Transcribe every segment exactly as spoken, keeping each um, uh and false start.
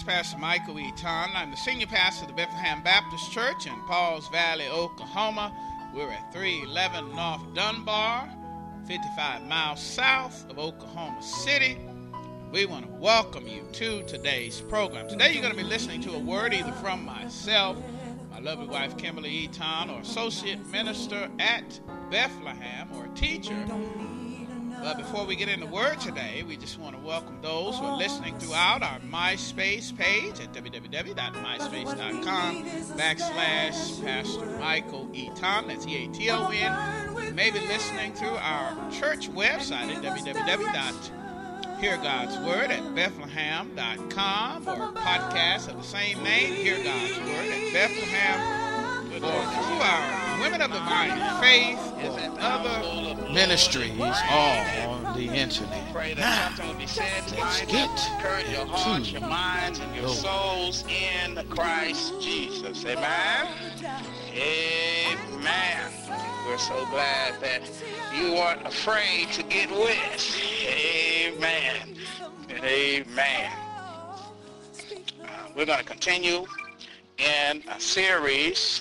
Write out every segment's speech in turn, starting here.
Pastor Michael Eaton. I'm the senior pastor of the Bethlehem Baptist Church in Pauls Valley, Oklahoma. We're at three eleven North Dunbar, fifty-five miles south of Oklahoma City. We want to welcome you to today's program. Today you're going to be listening to a word either from myself, my lovely wife Kimberly Eaton, or associate minister at Bethlehem, or a teacher. But before we get into the word today, we just want to welcome those who are listening throughout our MySpace page at www.myspace.com backslash Pastor Michael Eaton. That's E A T O N. You may be listening through our church website at www dot hear gods word at bethlehem dot com, or podcast of the same name, Hear God's Word at Bethlehem, or through our Women of Divine Faith or other ministries all on the internet. Now, let's get encourage your hearts, your minds, and your souls in Christ Jesus. Amen? Amen. We're so glad that you weren't afraid to get wet. Amen. And amen. Uh, we're going to continue in a series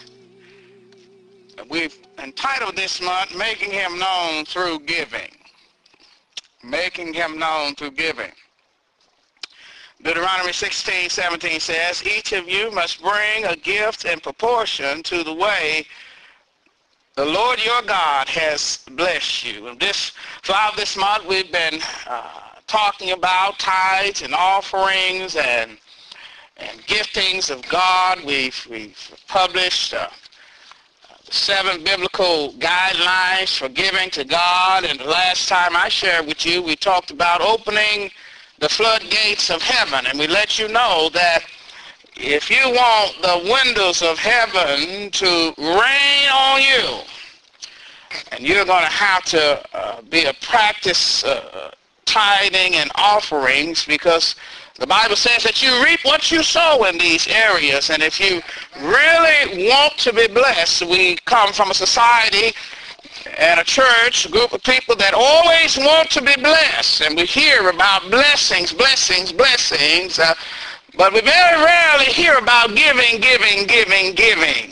we've entitled this month, Making Him Known Through Giving. Making Him Known Through Giving. Deuteronomy sixteen seventeen says, each of you must bring a gift in proportion to the way the Lord your God has blessed you. And this, throughout this month, we've been uh, talking about tithes and offerings and and giftings of God. We've, we've published uh, seven biblical guidelines for giving to God. And the last time I shared with you, we talked about opening the floodgates of heaven. And we let you know that if you want the windows of heaven to rain on you, and you're going to have to uh, be a practice uh, tithing and offerings, because the Bible says that you reap what you sow in these areas. And if you really want to be blessed, we come from a society and a church, a group of people that always want to be blessed. And we hear about blessings, blessings, blessings. Uh, but we very rarely hear about giving, giving, giving, giving.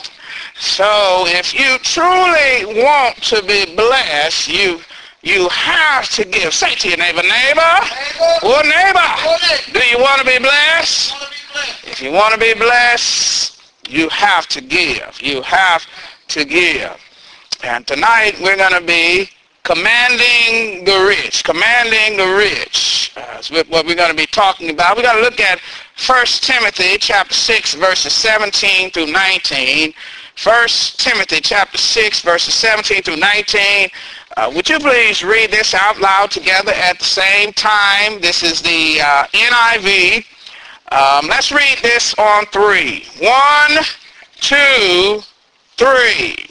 So if you truly want to be blessed, you You have to give. Say to your neighbor, neighbor, or neighbor, do you want to be blessed? If you want to be blessed, you have to give. You have to give. And tonight we're going to be commanding the rich. Commanding the rich. Uh, that's what we're going to be talking about. We're going to look at First Timothy chapter six, verses seventeen through nineteen. First Timothy chapter six, verses seventeen through nineteen. Uh, would you please read this out loud together at the same time? This is the uh, N I V. Um, let's read this on three. One, two, three.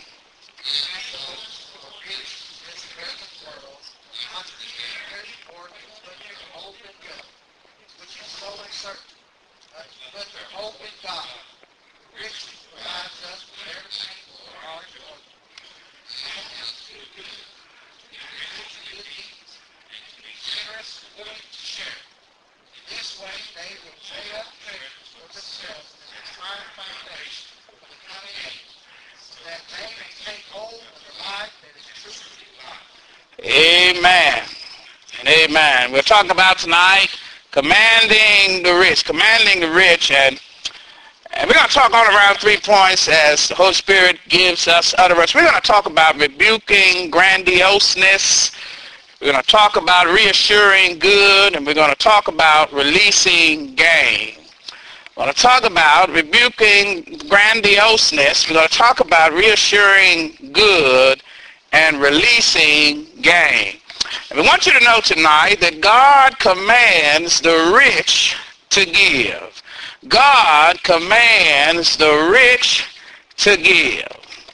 Amen and amen. We're talking about tonight commanding the rich, commanding the rich, and, and we're going to talk all around three points as the Holy Spirit gives us utterance. We're going to talk about rebuking grandioseness. We're going to talk about reassuring good, and we're going to talk about releasing gain. We're going to talk about rebuking grandioseness. We're going to talk about reassuring good and releasing gain. And we want you to know tonight that God commands the rich to give. God commands the rich to give.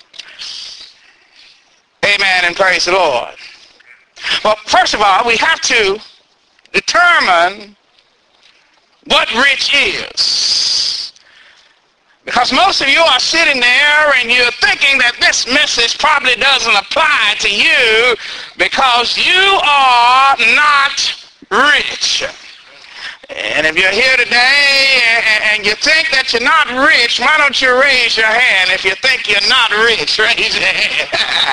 Amen and praise the Lord. Well, first of all, we have to determine what rich is. Because most of you are sitting there and you're thinking that this message probably doesn't apply to you because you are not rich. And if you're here today that you're not rich, why don't you raise your hand? If you think you're not rich, raise your hand.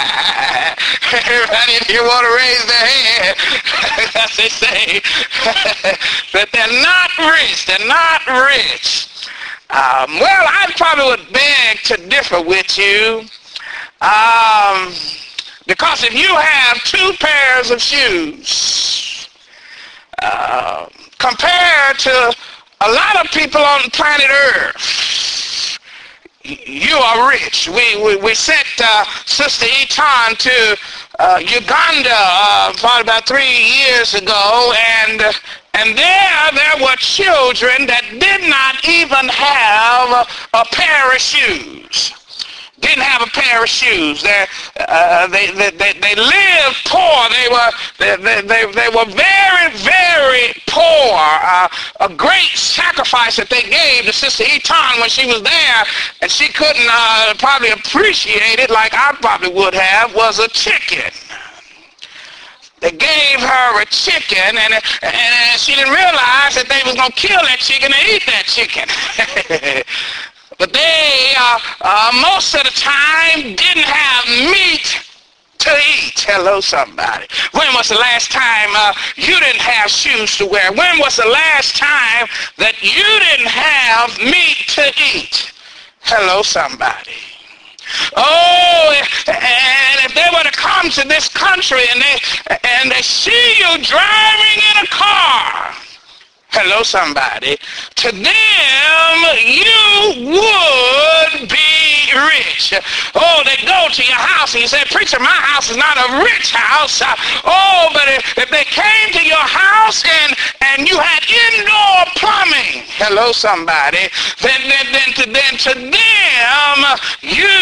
Everybody in here want to raise their hand. Because they say that they're not rich. They're not rich. Um, well, I probably would beg to differ with you. Um, because if you have two pairs of shoes, uh, compared to a lot of people on planet Earth, you are rich. We we, we sent uh, Sister Eton to uh, Uganda uh, probably about three years ago, and uh, and there there were children that did not even have a, a pair of shoes. Didn't have a pair of shoes. They, uh, they, they, they, they lived poor. They were, they, they, they, they were very, very poor. Uh, a great sacrifice that they gave to Sister Eton when she was there, and she couldn't uh, probably appreciate it like I probably would have, was a chicken. They gave her a chicken, and, and, and she didn't realize that they was going to kill that chicken and eat that chicken. But they, uh, uh, most of the time, didn't have meat to eat. Hello, somebody. When was the last time uh, you didn't have shoes to wear? When was the last time that you didn't have meat to eat? Hello, somebody. Oh, and if they were to come to this country and they, and they see you driving in a car, hello, somebody. To them, you would be rich. Oh, they go to your house and you say, preacher, my house is not a rich house. Uh, oh, but if, if they came to your house and, and you had indoor plumbing, hello, somebody, then, then, then, to, then to them, you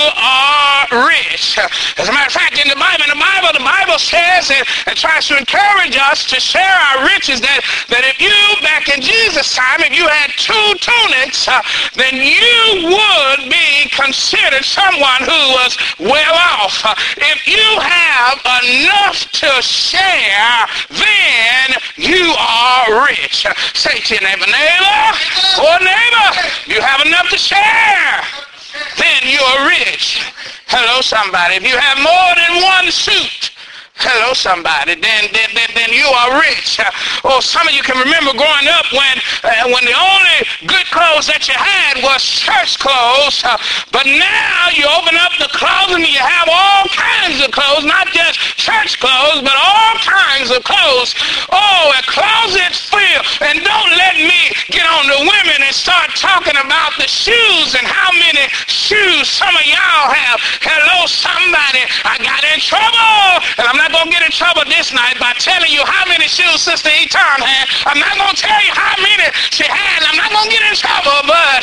are rich. As a matter of fact, in the Bible, in the Bible, the Bible says and, and tries to encourage us to share our riches, that, that if you, back in Jesus' time, if you had two tunics, uh, then you would be considered someone who was well off. Uh, if you have enough to share, then you are rich. Uh, say to your neighbor, neighbor, or neighbor, you have enough to share, then you are rich. Hello, somebody. If you have more than one suit, hello, somebody, then, then, then, then you are rich. Uh, oh, some of you can remember growing up when uh, when the only good clothes that you had was church clothes, uh, but now you open up the closet and you have all kinds of clothes, not just church clothes, but all kinds of clothes. Oh, a closet filled. And don't let me get on the women and start talking about the shoes and how many shoes some of y'all have. Hello, somebody, I got in trouble, and I'm not going to get in trouble this night by telling you how many shoes Sister Eton had. I'm not going to tell you how many she had. I'm not going to get in trouble, but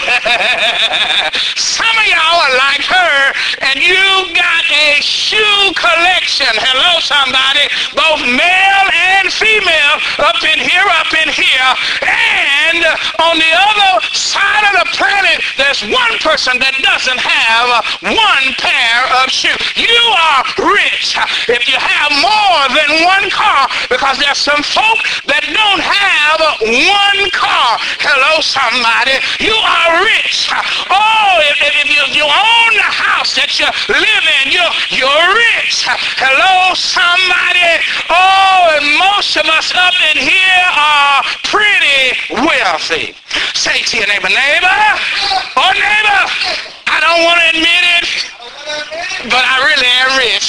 some of y'all are like her, and you got a shoe collection. Hello, somebody. Both male and female, up in here, up in here. And on the other side of the planet, there's one person that doesn't have one pair of shoes. You are rich if you have more than one car, because there's some folk that don't have one car. Hello, somebody. You are rich. Oh, if, if you, you own the house that you live in, you're, you're rich. Hello, somebody. Oh, and most of us up in here are pretty wealthy. Say to your neighbor, neighbor, oh, neighbor, I don't want to admit it, but I really am rich.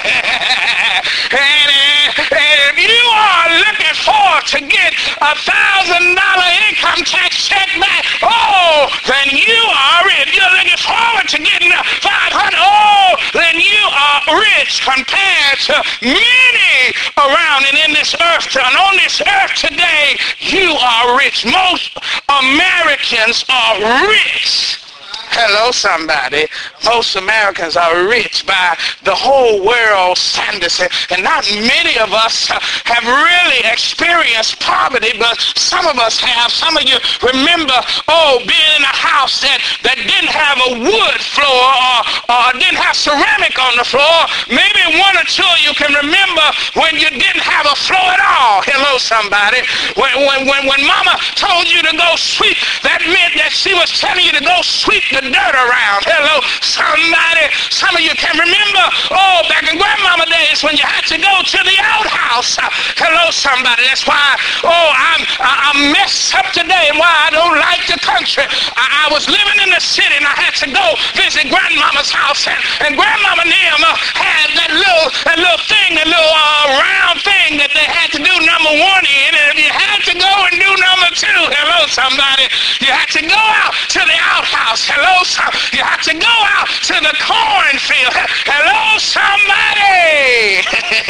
and, and if you are looking forward to get a thousand dollar income tax check back, oh, then you are rich. If you're looking forward to getting a five hundred, oh, then you are rich compared to many around and in this earth. And on this earth today, you are rich. Most Americans are rich. Hello, somebody. Most Americans are rich by the whole world standards, and not many of us have really experienced poverty, but some of us have. Some of you remember, oh, being in a house that, that didn't have a wood floor or, or didn't have ceramic on the floor. Maybe one or two of you can remember when you didn't have a floor at all. Hello, somebody. When, when, when, when mama told you to go sweep, that meant that she was telling you to go sweep the dirt around. Hello, somebody. Some of you can remember, oh, back in grandmama days when you had to go to the outhouse. Uh, hello, somebody. That's why, oh, I'm, I'm messed up today and why I don't like the country. I, I was living in the city and I had to go visit grandmama's house, and, and grandmama and them uh, had that little, that little thing, that little uh, round thing that they had to do number one in, and if you had to go and do number two, hello, somebody, you had to go out to the outhouse. Hello, some, you had to go out to the cornfield. Hello, somebody.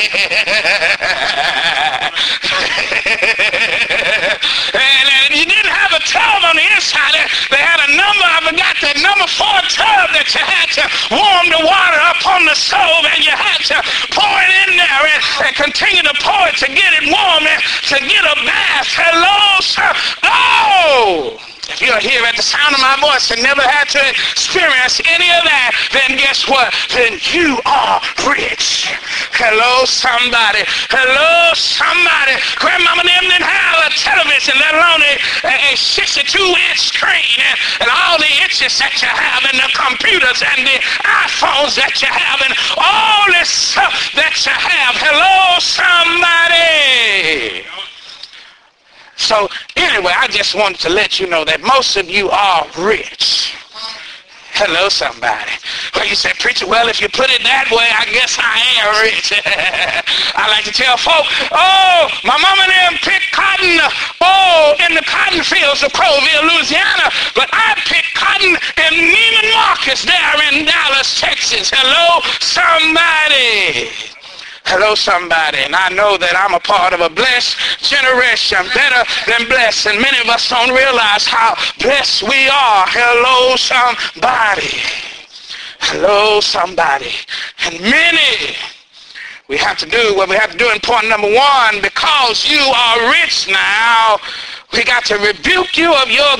and, and you didn't have a tub on the inside. They had a number, I forgot that number four tub that you had to warm the water up on the stove, and you had to pour it in there and, and continue to pour it to get it warm and to get a bath. Hello, sir. Oh! If you're here at the sound of my voice and never had to experience any of that, then guess what? Then you are rich. Hello, somebody. Hello, somebody. Grandmama and them didn't have a television, let alone a, a sixty-two inch screen and, and all the inches that you have and the computers and the iPhones that you have and all this stuff that you have. Hello, somebody. So anyway, I just wanted to let you know that most of you are rich. Hello, somebody. Well, you said, preacher, well, if you put it that way, I guess I am rich. I like to tell folk, oh, my mama and them picked cotton, oh, in the cotton fields of Crowville, Louisiana, but I picked cotton in Neiman Marcus there in Dallas, Texas. Hello, somebody. Hello, somebody, and I know that I'm a part of a blessed generation, better than blessed, and many of us don't realize how blessed we are. Hello, somebody. Hello, somebody. And many, we have to do what we have to do in point number one. Because you are rich now, we got to rebuke you of your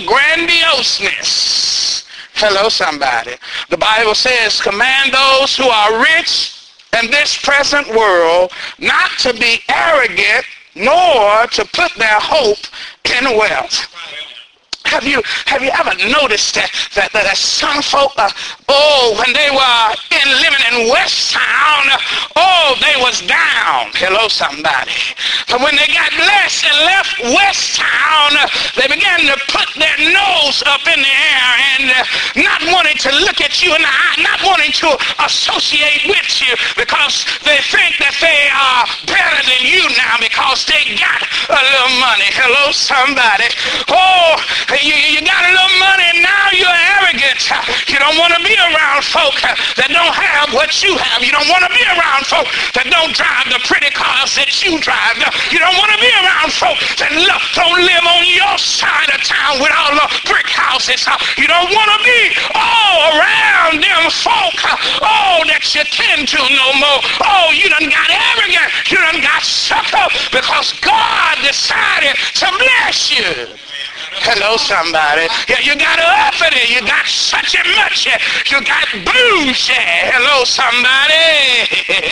grandioseness. Hello, somebody. The Bible says, command those who are rich in this present world not to be arrogant, nor to put their hope in wealth. Have you have you ever noticed that that, that some folk, uh, oh, when they were in living in West Town, oh, they was down. Hello, somebody. But when they got blessed and left West Town, they began to put their nose up in the air and uh, not wanting to look at you in the eye, not wanting to associate with you because they think that they are better than you now because they got a little money. Hello, somebody. Oh, You, you got a little money and now you're arrogant. You don't want to be around folk that don't have what you have. You don't want to be around folk that don't drive the pretty cars that you drive. You don't want to be around folk that don't live on your side of town with all the brick houses. You don't want to be all around them folk, oh, that you tend to no more. Oh, you done got arrogant. You done got sucked up because God decided to bless you. Hello, somebody. Yeah, you got uppity. You got such and much. You got bougie. Hello, somebody.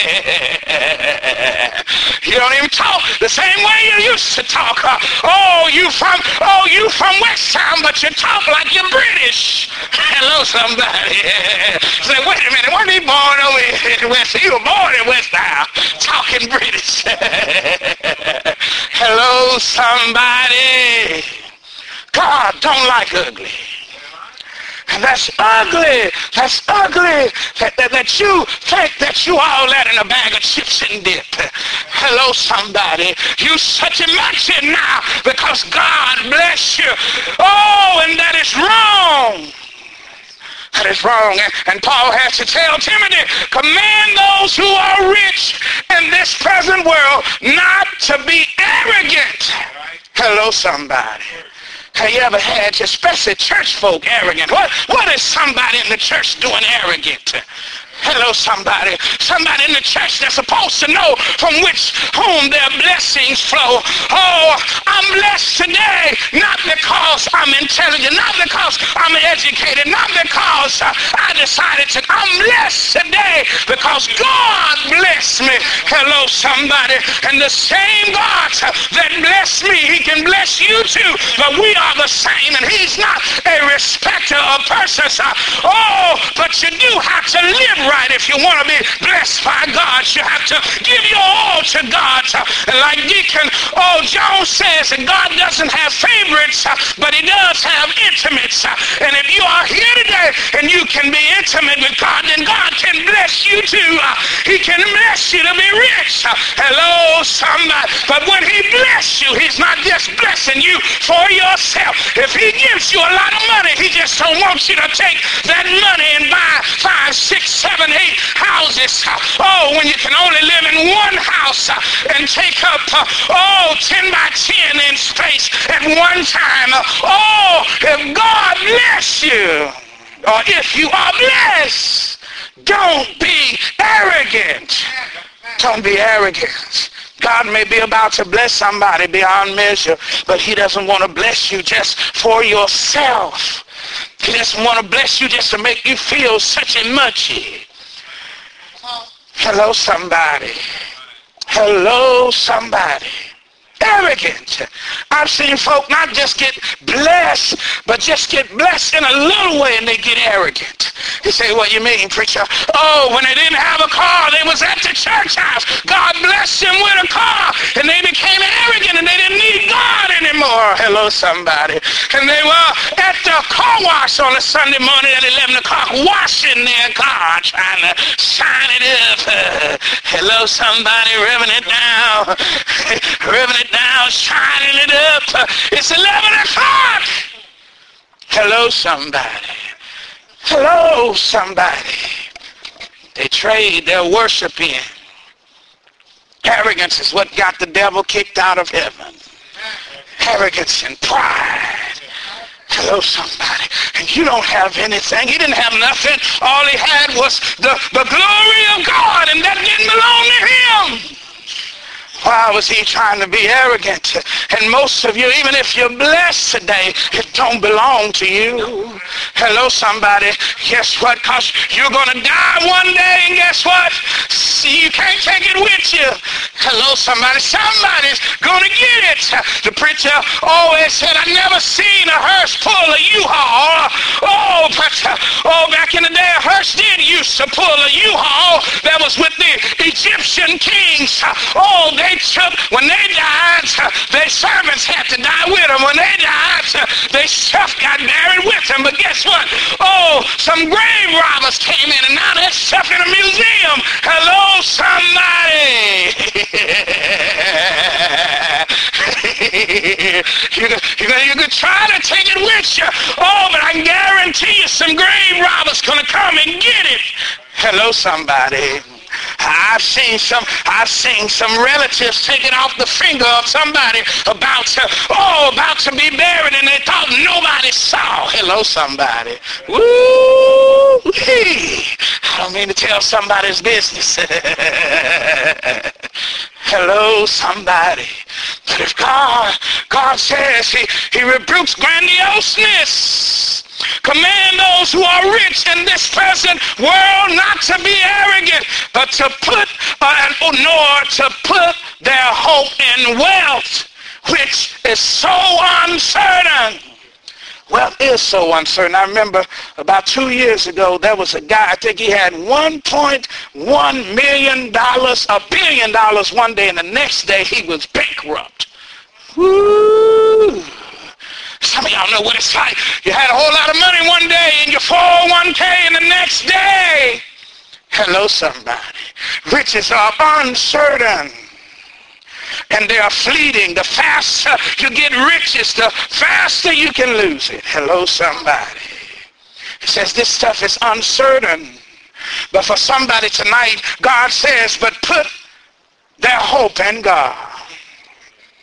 You don't even talk the same way you used to talk. Oh, you from oh you from West Town, but you talk like you're British. Hello, somebody. Say, wait a minute. Weren't he born over in West? He was born in West Town, talking British. Hello, somebody. God don't like ugly. And that's ugly. That's ugly. That, that, that you think that you all that in a bag of chips and dip. Hello, somebody. You such a much it now because God bless you. Oh, and that is wrong. That is wrong. And, and Paul has to tell Timothy, command those who are rich in this present world not to be arrogant. Hello, somebody. Have you ever had, especially church folk, arrogant? What, what is somebody in the church doing arrogant? Hello, somebody. Somebody in the church that's supposed to know from which whom their blessings flow. Oh, I'm blessed today, not because I'm intelligent, not because I'm educated, not because uh, I decided to. I'm blessed today because God blessed me. Hello, somebody. And the same God uh, that blessed me, he can bless you too. But we are the same, and he's not a respecter of persons. Uh, oh, but you do have to live right if you want to be blessed by God. You have to give your all to God. And like Deacon oh, Jones says, that God doesn't have favorites, but he does have intimates. And if you are here today and you can be intimate with God, then God can bless you too. He can bless you to be rich. Hello, somebody. But when he bless you, he's not just blessing you for yourself. If he gives you a lot of money, he just don't want you to take that money and buy five, six, seven, eight houses. Oh, when you can only live in one house and take up, oh, ten by ten in space at one time. Oh, if God bless you, or if you are blessed, don't be arrogant. Don't be arrogant. God may be about to bless somebody beyond measure, but he doesn't want to bless you just for yourself. He doesn't want to bless you just to make you feel such a muchy. Hello, somebody. Hello, somebody. Arrogant. I've seen folk not just get blessed, but just get blessed in a little way and they get arrogant. You say, what you mean, preacher? Oh, when they didn't have a car, they was at the church house. God blessed them with a car, and they became arrogant, and they didn't need God anymore. Hello, somebody. And they were at the car wash on a Sunday morning at eleven o'clock, washing their car, trying to shine it up. Uh, hello, somebody, revving it down. Revving it down, shining it up. Uh, it's eleven o'clock. Hello, somebody. Hello, somebody. They trade their worship in. Arrogance is what got the devil kicked out of heaven. Arrogance and pride. Hello, somebody. And you don't have anything. He didn't have nothing. All he had was the, the glory of God, and that didn't belong to him. Why was he trying to be arrogant? And most of you, even if you're blessed today, it don't belong to you. Hello, somebody. Guess what? Because you're going to die one day, and guess what? See, you can't take it with you. Hello, somebody. Somebody's going to get it. The preacher always said, I never seen a hearse pull a U-Haul. Oh, but, oh, back in the day, a hearse did used to pull a U-Haul that was with the Egyptian kings. Oh, they took, when they died, their servants had to die with them. When they died, their stuff got buried with them. But guess what? Oh, some grave robbers came in, and now that stuff in a museum. Hello, somebody. you, could, you, could, you could try to take it with you. Oh, but I can guarantee you some grave robbers gonna come and get it. Hello, somebody. I've seen some I've seen some relatives take it off the finger of somebody about to oh about to be buried, and they thought nobody saw. Hello, somebody. Woo! I don't mean to tell somebody's business. Hello, somebody. But if God God says he, he rebukes grandioseness. Command those who are rich in this present world not to be arrogant, but to put, uh, nor to put their hope in wealth, which is so uncertain. Wealth is so uncertain. I remember about two years ago, there was a guy, I think he had one point one million dollars, a billion dollars one day, and the next day he was bankrupt. Woo! Some of y'all know what it's like. You had a whole lot of money one day in your four oh one k, and the next day, hello, somebody. Riches are uncertain, and they are fleeting. The faster you get riches, the faster you can lose it. Hello, somebody. It says this stuff is uncertain. But for somebody tonight, God says, but put their hope in God.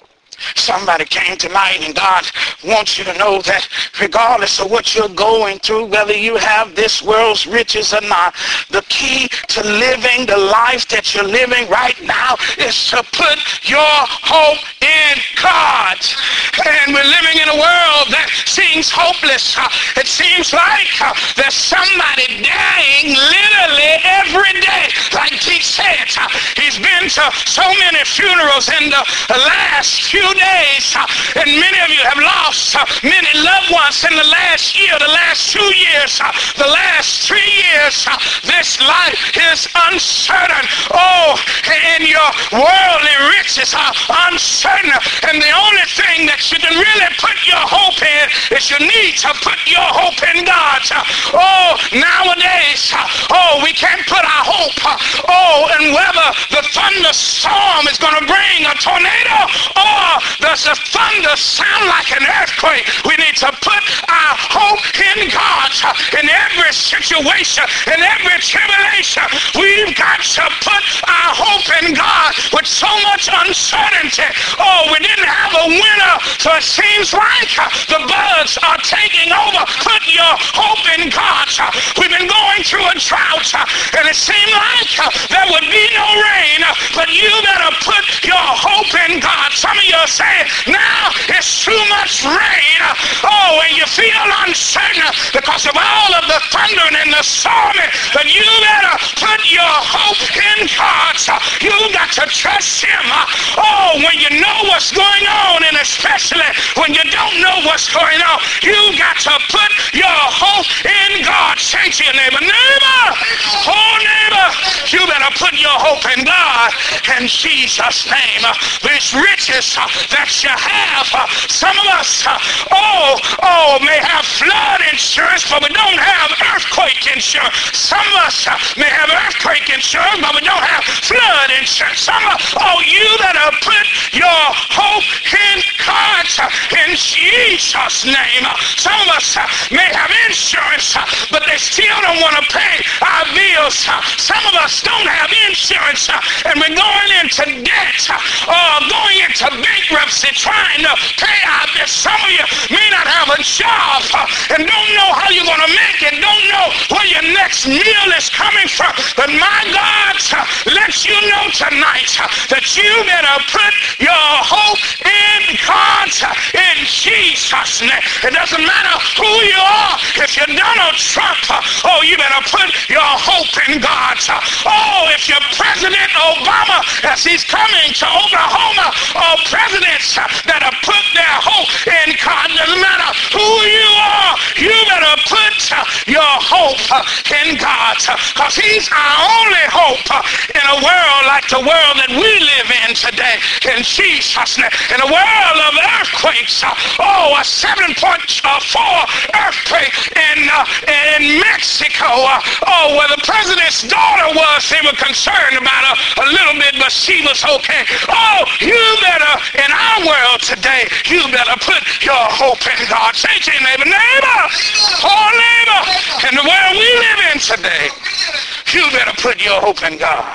Somebody came tonight, and God wants you to know that regardless of what you're going through, whether you have this world's riches or not, the key to living the life that you're living right now is to put your hope in God. And we're living in a world that seems hopeless. It seems like there's somebody dying literally every day. Like Pete said, he's been to so many funerals in the last few days, and many of you have lost many loved ones in the last year, the last two years, the last three years. This life is uncertain. Oh, and your worldly riches are uncertain, and the only thing that you can really put your hope in is you need to put your hope in God. Oh, nowadays, oh, we can't put our hope, oh, in whether the thunderstorm is going to bring a tornado or does the thunder sound like an earthquake. We need to put our hope in God. In every situation, in every tribulation, we've got to put our hope in God with so much uncertainty. Oh, we didn't have a winter, so it seems like the birds are taking over. Put your hope in God. We've been going through a drought, and it seemed like there would be no rain, but you better put your hope in God. Some of you are saying, now it's too much rain. Oh, and you feel uncertain because of all of the thunder and the storming, but you better put your hope in God. You got to trust him. Oh, when you know what's going on, and especially when you don't know what's going on, you got to put your hope in God. Say to your neighbor, neighbor, oh neighbor, you better put your hope in God in Jesus' name. These riches that you have, some of us, oh, oh, may have flood insurance, but we don't have earthquake insurance. Some of us may have earthquake insurance, but we don't have flood insurance. Some of us, oh, you better put your hope in God in Jesus' name. Some of us may have insurance, but they still don't want to pay our bills. Some of us don't have insurance, and we're going into debt or going into bankruptcy trying to pay our bills. Some of you may not have a job and don't know how you're going to make it, don't know where your next meal is coming from. But my God lets you know tonight that you better put your hope in God in Jesus' name. It doesn't matter who you are. If you're Donald Trump, oh, you better put your hope in God. Oh, if you're President Obama, as he's coming to Oklahoma, oh, presidents that have put their hope in God, doesn't matter who you are, you better put your hope in God, because he's our only hope in a world like the world that we live in today, in Jesus' name. In a world of earthquakes, oh, a seven point four earthquake in, uh, in Mexico, uh, oh, where the president's daughter was, they were concerned about her a little bit, but she was okay. Oh, you better, in our world today, you better put your hope in God. Say to your neighbor, neighbor, oh, neighbor, in the world we live in today, you better put your hope in God.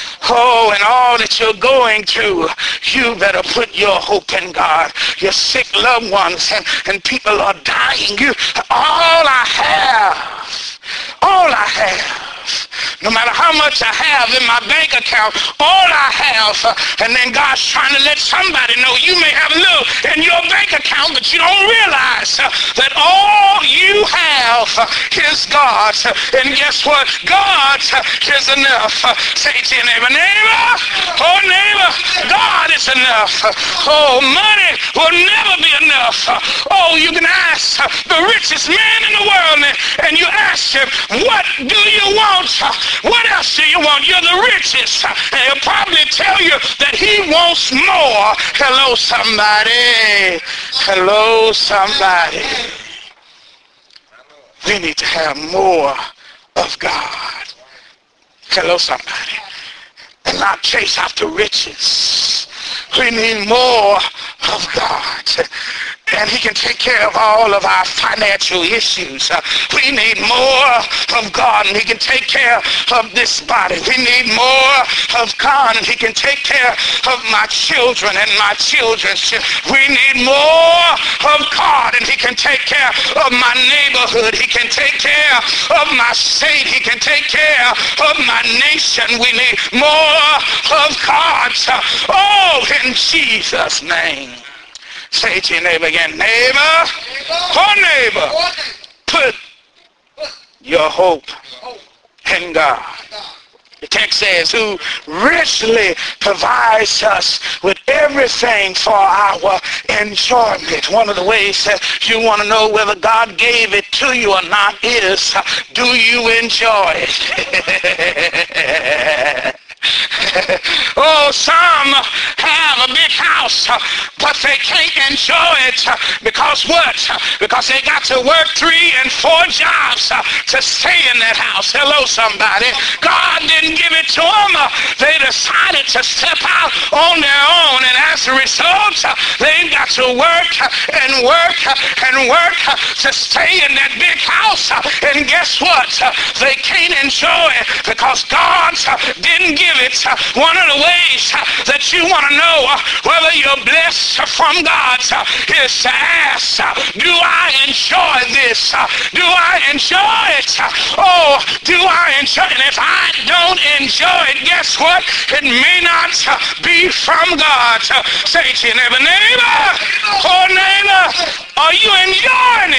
Oh, and all that you're going through, you better put your hope in God. Your sick loved ones and, and people are dying. You, all I have, all I have, no matter how much I have in my bank account, all I have, uh, and then God's trying to let somebody know you may have a little in your bank account, but you don't realize uh, that all you have uh, is God. Uh, and guess what? God uh, is enough. Uh, say to your neighbor, neighbor, oh neighbor, God is enough. Uh, oh, money will never be enough. Uh, oh, you can ask uh, the richest man in the world, and, and you ask him, what do you want? Uh, what else do you want? You're the richest. Uh, and he'll probably tell you that he wants more. Hello, somebody. Hello, somebody. We need to have more of God. Hello, somebody. And not chase after riches. We need more of God. and he can take care of all of our financial issues. Uh, we need more of God, and he can take care of this body. We need more of God, and he can take care of my children and my children's children. We need more of God, and he can take care of my neighborhood. He can take care of my state. He can take care of my nation. We need more of God. Oh, in Jesus' name. Say to your neighbor again, neighbor, oh neighbor, put your hope in God. The text says, who richly provides us with everything for our enjoyment. One of the ways that you want to know whether God gave it to you or not is, do you enjoy it? Oh, some have a big house, but they can't enjoy it because what? Because they got to work three and four jobs to stay in that house. Hello, somebody. God didn't give it to them. They decided to step out on their own, and as a result, they've got to work and work and work to stay in that big house. And guess what? They can't enjoy it because God didn't give it. One of the ways that you want to know whether you're blessed from God is to ask, do I enjoy this? Do I enjoy it? Oh, do I enjoy it? And if I don't enjoy it, guess what? It may not be from God. Say to your neighbor, neighbor, oh neighbor, are you enjoying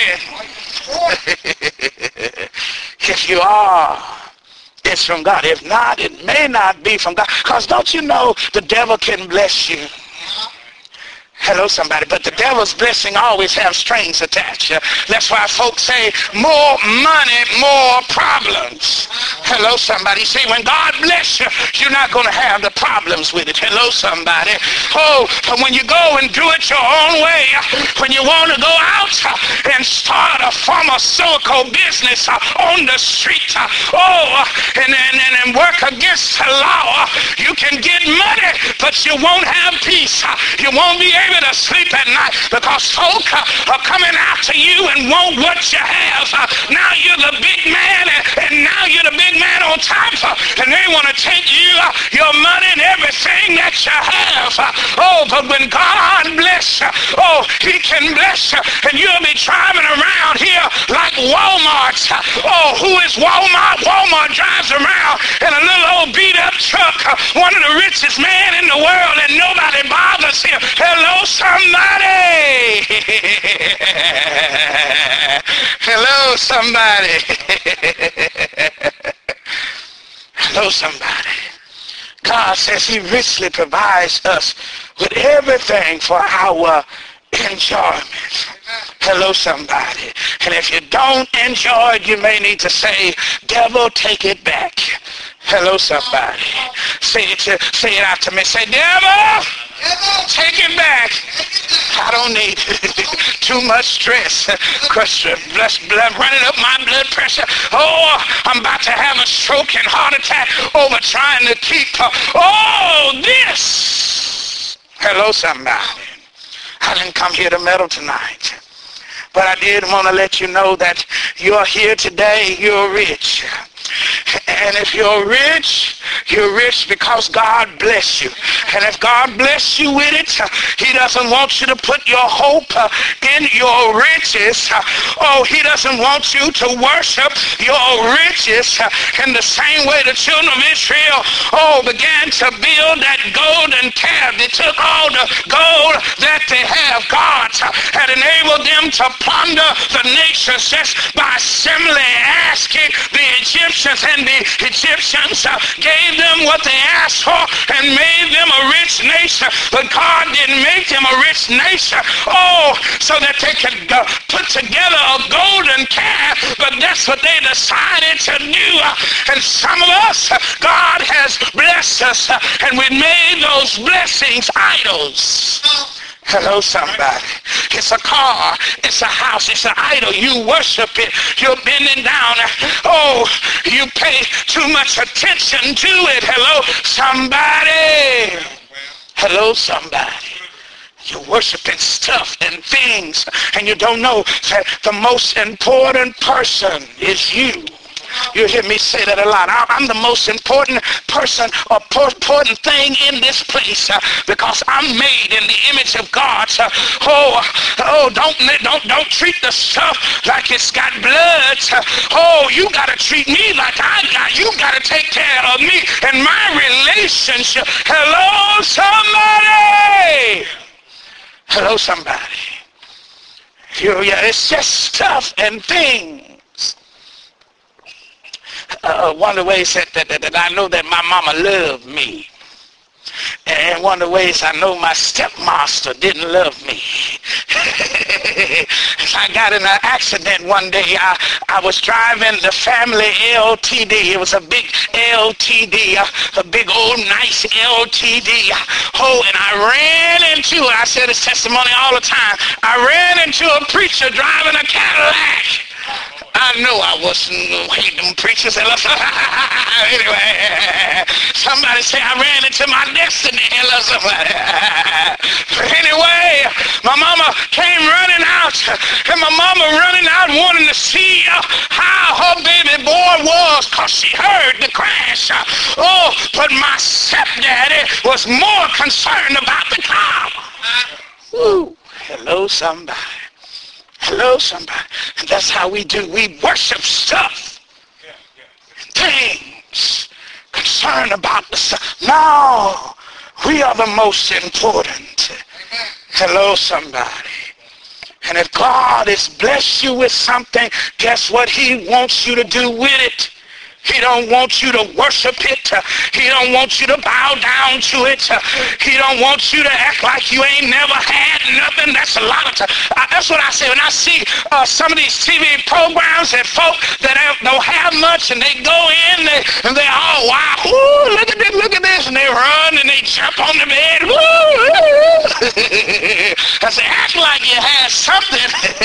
it? If you are, it's from God. If not, it may not be from God. Because don't you know the devil can bless you? Hello, somebody. But the devil's blessing always have strings attached. Uh, that's why folks say, more money, more problems. Hello, somebody. See, when God bless you, you're not going to have the problems with it. Hello, somebody. Oh, but when you go and do it your own way, when you want to go out and start a pharmaceutical business on the street, oh, and, and, and work against the law, you can get money, but you won't have peace. You won't be able to sleep at night because folk uh, are coming after you and want what you have. Uh, now you're the big man, and, and now you're the big man on top, uh, and they want to take you, uh, your money and everything that you have. Uh, oh, but when God bless you, oh, he can bless you, and you'll be driving around here like Walmart. Uh, oh, who is Walmart? Walmart drives around in a little old beat up truck, uh, one of the richest men in the world, and nobody bothers him. Hello, somebody. Hello, somebody. Hello, somebody. God says he richly provides us with everything for our enjoyment. Hello, somebody. And if you don't enjoy it, you may need to say, devil, take it back. Hello, somebody. Say it, to, say it out to me. Say, devil, take it back. I don't need too much stress. Blood, blood running up my blood pressure. Oh, I'm about to have a stroke and heart attack over trying to keep. Oh, this. Hello, somebody. I didn't come here to meddle tonight. But I did want to let you know that you're here today. You're rich. And if you're rich, you're rich because God bless you. And if God bless you with it, he doesn't want you to put your hope in your riches. Oh, he doesn't want you to worship your riches in the same way the children of Israel, oh, began to build that golden calf. They took all the gold that they have. God had enabled them to plunder the nations just by simply asking the Egyptians, and the Egyptians uh, gave them what they asked for and made them a rich nation. But God didn't make them a rich nation, oh, so that they could uh, put together a golden calf, but that's what they decided to do. Uh, and some of us, uh, God has blessed us, uh, and we made those blessings idols. Hello, somebody. It's a car. It's a house. It's an idol. You worship it. You're bending down. Oh, you pay too much attention to it. Hello, somebody. Hello, somebody. You're worshiping stuff and things, and you don't know that the most important person is you. You hear me say that a lot. I'm the most important person or important thing in this place uh, because I'm made in the image of God. Uh, oh, oh, don't don't don't treat the stuff like it's got blood. Uh, oh, you got to treat me like I got. You got to take care of me and my relationship. Hello, somebody. Hello, somebody. You, yeah, it's just stuff and things. Uh, one of the ways that, that, that, that I know that my mama loved me, and one of the ways I know my stepmaster didn't love me. I got in an accident one day. I, I was driving the family L T D. It was a big L T D, a, a big old nice L T D. Oh, and I ran into, I say this testimony all the time, I ran into a preacher driving a Cadillac. I know I wasn't hating them preachers. Anyway, somebody say I ran into my destiny. Anyway, my mama came running out, and my mama running out wanting to see how her baby boy was because she heard the crash. Oh, but my stepdaddy was more concerned about the car. Ooh, hello, somebody. Hello, somebody. And that's how we do. We worship stuff. Things. Concerned about the stuff. No. We are the most important. Hello, somebody. And if God has blessed you with something, guess what he wants you to do with it? He don't want you to worship it. He don't want you to bow down to it. He don't want you to act like you ain't never had nothing. That's a lot of time. That's what I say when I see uh, some of these T V programs that folk that don't have much, and they go in they, and they all, wow, ooh, look at this, look at this, and they run and they jump on the bed. Woo, I say, act like you had something.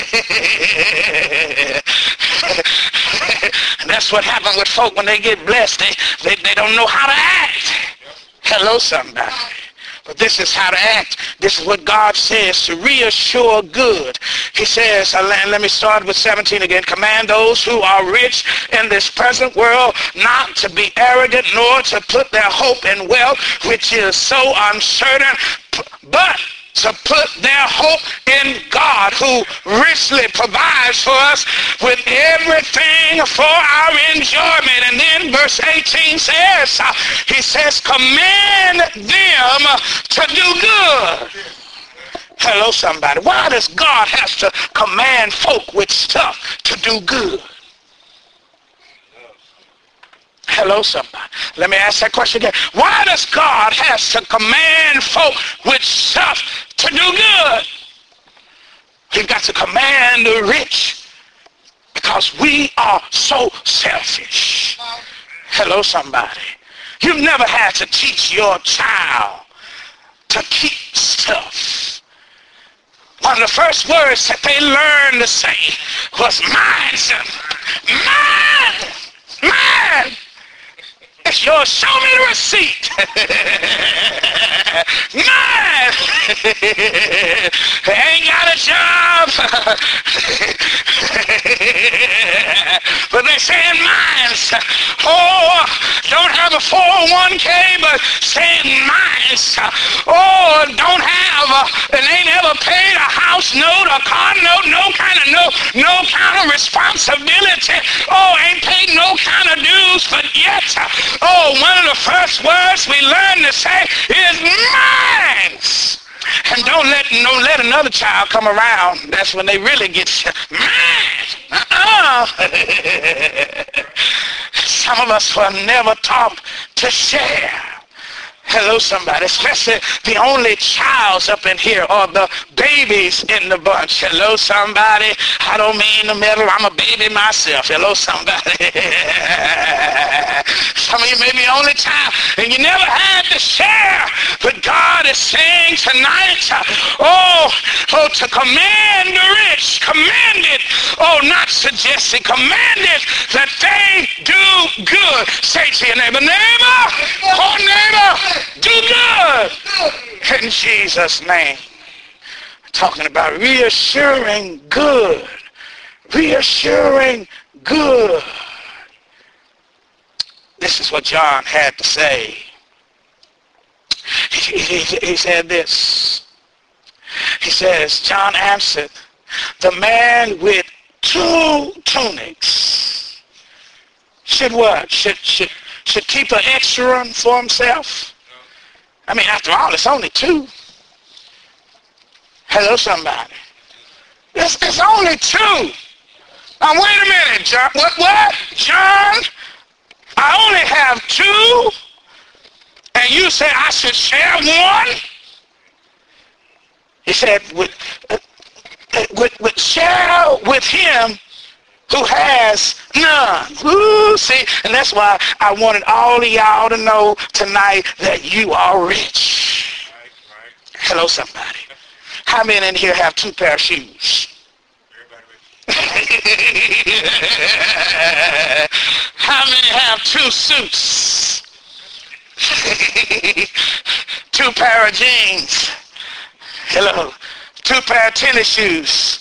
And that's what happens with folk when they get blessed. They, they, they don't know how to act. Hello, somebody. But this is how to act. This is what God says to reassure good. He says, let me start with seventeen again. Command those who are rich in this present world not to be arrogant, nor to put their hope in wealth, which is so uncertain, but to put their hope in God, who richly provides for us with everything for our enjoyment. And then verse eighteen says, uh, he says, command them to do good. Hello, somebody. Why does God have to command folk with stuff to do good? Hello, somebody. Let me ask that question again. Why does God have to command folk with stuff to do good? He's got to command the rich because we are so selfish. Hello, somebody. You've never had to teach your child to keep stuff. One of the first words that they learned to say was mine, son. Mine. Mine. It's yours. Show me the receipt. Mine. Ain't got a job. But they're saying mine. Oh, don't have a four oh one k, but saying mine. Oh, don't have a, and ain't ever paid a house note, a car note, no kind of no, no kind of responsibility. Oh, ain't paid no kind of dues, but yet. Oh, one of the first words we learn to say is mine. And don't let don't let another child come around. That's when they really get mine. Uh-uh. Some of us were never taught to share. Hello, somebody. Especially the only childs up in here or the babies in the bunch. Hello, somebody. I don't mean the middle. I'm a baby myself. Hello, somebody. Some of you may be the only child and you never had to share. But God is saying tonight, oh, oh, to command the rich, command it, oh, not suggest it, command it that they do good. Say to your neighbor, neighbor, oh, neighbor, do good in Jesus' name. talking about reassuring good. Reassuring good. This is what John had to say. He, he, he said this. He says, John answered, the man with two tunics should what? Should, should, should keep an extra one for himself? I mean, after all, it's only two. Hello, somebody. It's, it's only two. Now, wait a minute, John. What, what? John, I only have two, and you say I should share one? He said, with, uh, with, with share with him who has none. Ooh, see, and that's why I wanted all of y'all to know tonight that you are rich. Right, right. Hello, somebody. How many in here have two pair of shoes? How many have two suits? Two pair of jeans. Hello. Two pair of tennis shoes.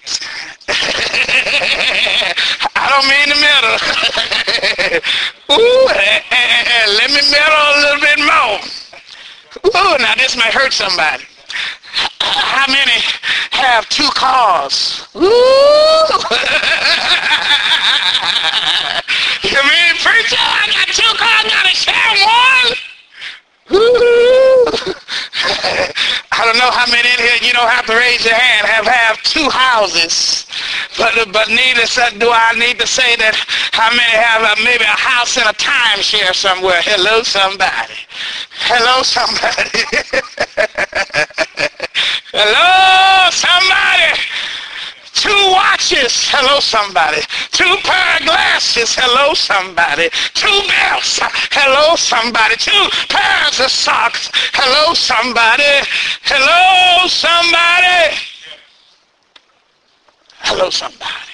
I don't mean the middle. Ooh, let me middle a little bit more. Ooh, now this may hurt somebody. How many have two cars? Ooh. You mean, preacher, I got two cars, I gotta share one? Ooh. I don't know how many in here, you don't have to raise your hand, have have two houses. But but neither do I need to say that how many have a, maybe a house in a timeshare somewhere. Hello, somebody. Hello, somebody. Hello, somebody. Two watches. Hello, somebody. Two pair of glasses. Hello, somebody. Two belts. Hello, somebody. Two pairs of socks. Hello, somebody. Hello, somebody. Hello, somebody.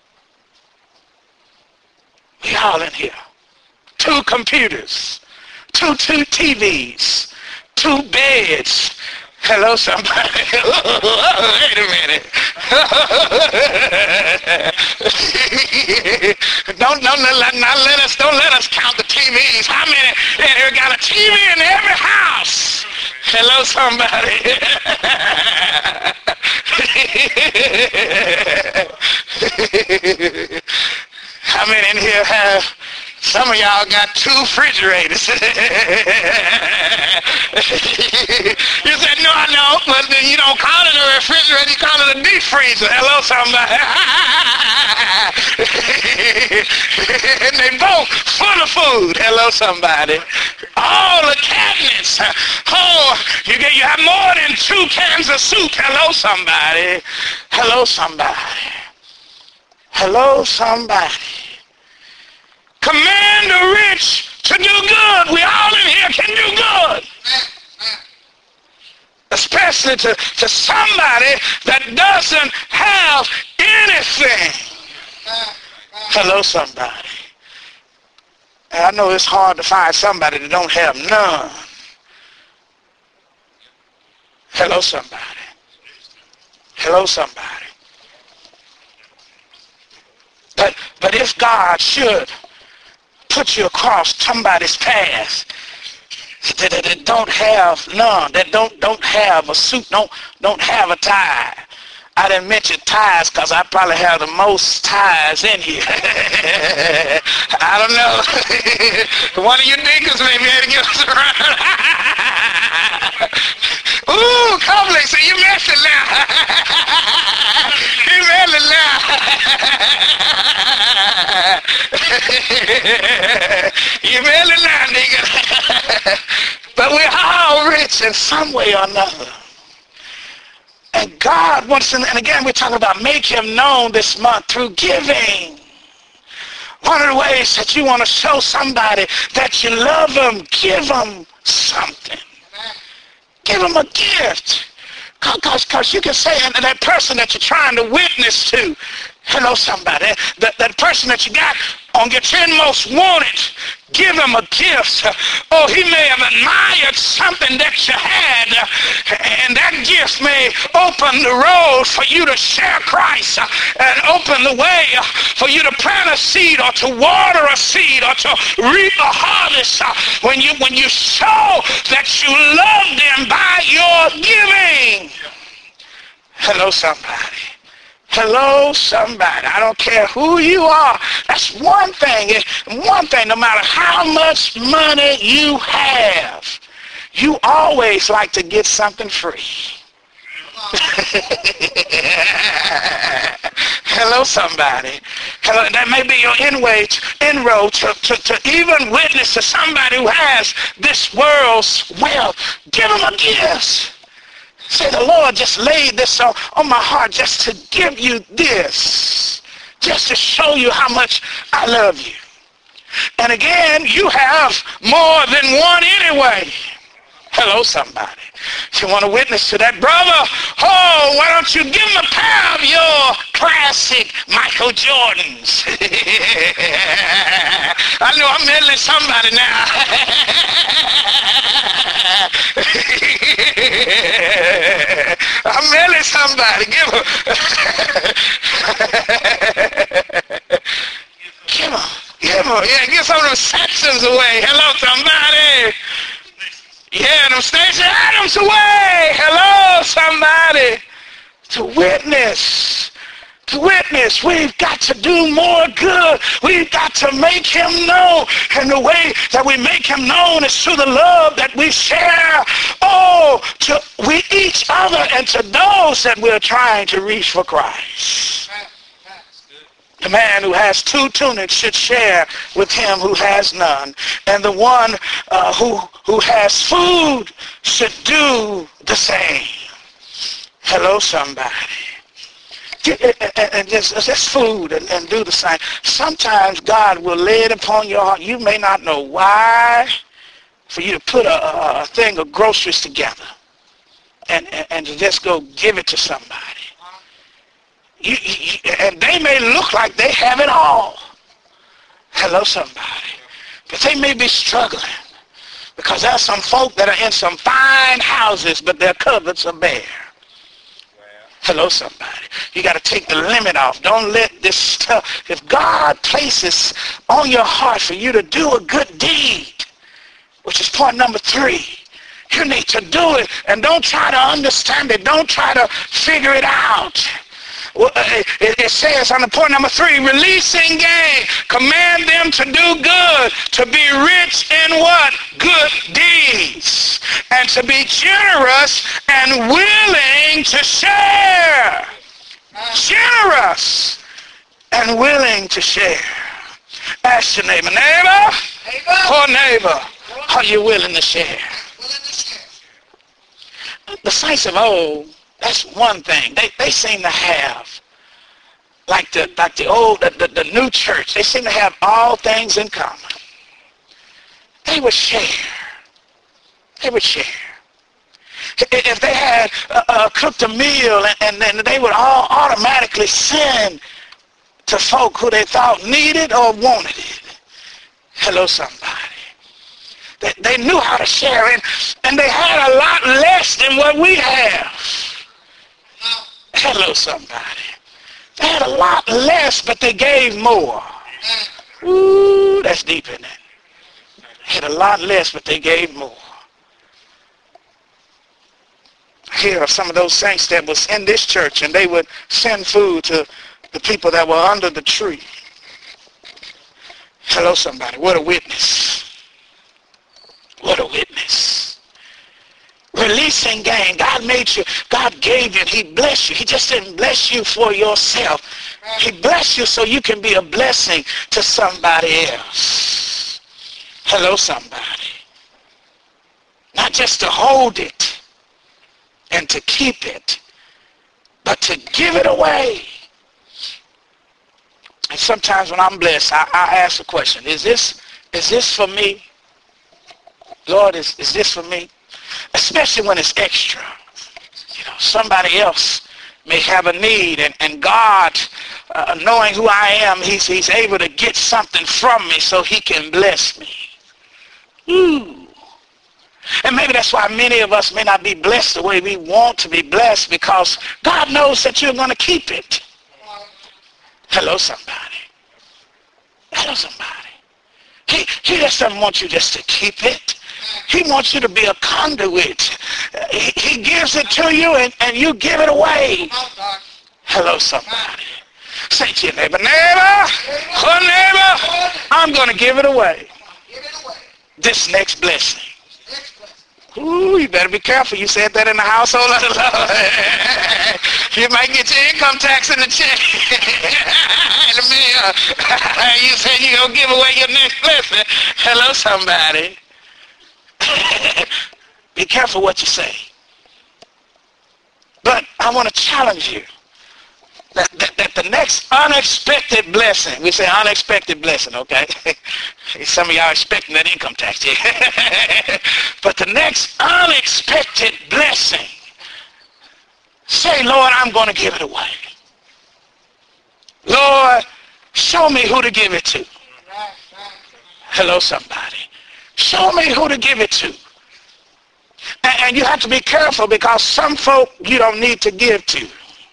We all in here. Two computers. Two, two T Vs. Two beds. Hello, somebody. Wait a minute. don't don't let, not let us don't let us count the T Vs. How many in here got a T V in every house? Hello, somebody. How many in here have? Some of y'all got two refrigerators. You said, no, I know, but then you don't call it a refrigerator, you call it a deep freezer. Hello, somebody. And they both full of food. Hello, somebody. All the cabinets. Oh, you get you have more than two cans of soup. Hello, somebody. Hello, somebody. Hello, somebody. Command the rich to do good. We all in here can do good. Especially to, to somebody that doesn't have anything. Hello, somebody. And I know it's hard to find somebody that don't have none. Hello, somebody. Hello, somebody. But, but if God should put you across somebody's path that, that, that don't have none, that don't don't have a suit, don't don't have a tie. I didn't mention ties because I probably have the most ties in here. I don't know. One of you niggas maybe had to give us a run. Ooh, Copley, so you messed it now. You messed it now. You messed it now, nigga. But we're all rich in some way or another. And God wants to, and again, we're talking about make him known this month through giving. One of the ways that you want to show somebody that you love them, give them something. Give them a gift. Because you can say, and that person that you're trying to witness to, hello, somebody, that, that person that you got on your ten most wanted, give him a gift. Oh, he may have admired something that you had, and that gift may open the road for you to share Christ and open the way for you to plant a seed or to water a seed or to reap a harvest when you when you show that you love them by your giving. Hello, somebody. Hello, somebody. I don't care who you are. That's one thing. One thing, no matter how much money you have, you always like to get something free. Hello, somebody. Hello, that may be your inroad, inroad to, to, to even witness to somebody who has this world's wealth. Give them a gift. Say, the Lord just laid this on, on my heart just to give you this, just to show you how much I love you. And again, you have more than one anyway. Hello, somebody. If you want to witness to that brother, oh, why don't you give him a pair of your classic Michael Jordans? I know I'm meddling somebody now. I'm meddling somebody. Give him. Give him. Give him. Yeah, give some of them Saxons away. Hello, somebody. Yeah, them Stacey Adams away. Hello, somebody. To witness. To witness. We've got to do more good. We've got to make him known. And the way that we make him known is through the love that we share. Oh, to we each other and to those that we're trying to reach for Christ. The man who has two tunics should share with him who has none. And the one uh, who, who has food should do the same. Hello, somebody. And just, just food and, and do the same. Sometimes God will lay it upon your heart. You may not know why, for you to put a, a thing of groceries together and, and, and to just go give it to somebody. You, you, and they may look like they have it all. Hello, somebody. But they may be struggling because there are some folk that are in some fine houses, but their cupboards are bare. Hello, somebody. You got to take the limit off. Don't let this stuff. If God places on your heart for you to do a good deed, which is point number three, you need to do it. And don't try to understand it. Don't try to figure it out. It says on the point number three, releasing gain, command them to do good, to be rich in what? Good deeds, and to be generous and willing to share. Generous and willing to share. Ask your neighbor, neighbor, neighbor. Or neighbor, are you willing to share? Willing to share. The saints of old, that's one thing. They they seem to have, like the like the old, the, the, the new church, they seem to have all things in common. They would share. They would share. If they had uh, uh, cooked a meal, and, and then they would all automatically send to folk who they thought needed or wanted it. Hello, somebody. They, they knew how to share, and, and they had a lot less than what we have. Hello, somebody. They had a lot less, but they gave more. Ooh, that's deep in it. They had a lot less, but they gave more. Here are some of those saints that was in this church, and they would send food to the people that were under the tree. Hello, somebody. What a witness. What a witness. Releasing gain. God made you. God gave you. He blessed you. He just didn't bless you for yourself. He blessed you so you can be a blessing to somebody else. Hello, somebody. Not just to hold it and to keep it, but to give it away. And sometimes when I'm blessed, I, I ask the question, is this, is this for me? Lord, is, is this for me? Especially when it's extra. You know, somebody else may have a need, and, and God uh, knowing who I am, he's, he's able to get something from me so he can bless me. Ooh. And maybe that's why many of us may not be blessed the way we want to be blessed, because God knows that you're going to keep it. Hello, somebody. Hello, somebody. He, he just doesn't want you just to keep it. He wants you to be a conduit. He, he gives it to you and, and you give it away. Hello, somebody. Say to your neighbor, neighbor, oh neighbor, I'm going to give it away. This next blessing. Ooh, you better be careful. You said that in the household of the Lord. You might get your income tax in the check. In the mail. You said you're going to give away your next blessing. Hello, somebody. Be careful what you say. But I want to challenge you. That, that, that the next unexpected blessing, we say unexpected blessing, okay? Some of y'all expecting that income tax. But the next unexpected blessing, say, Lord, I'm going to give it away. Lord, show me who to give it to. Hello, somebody. Show me who to give it to. And, and you have to be careful, because some folk you don't need to give to.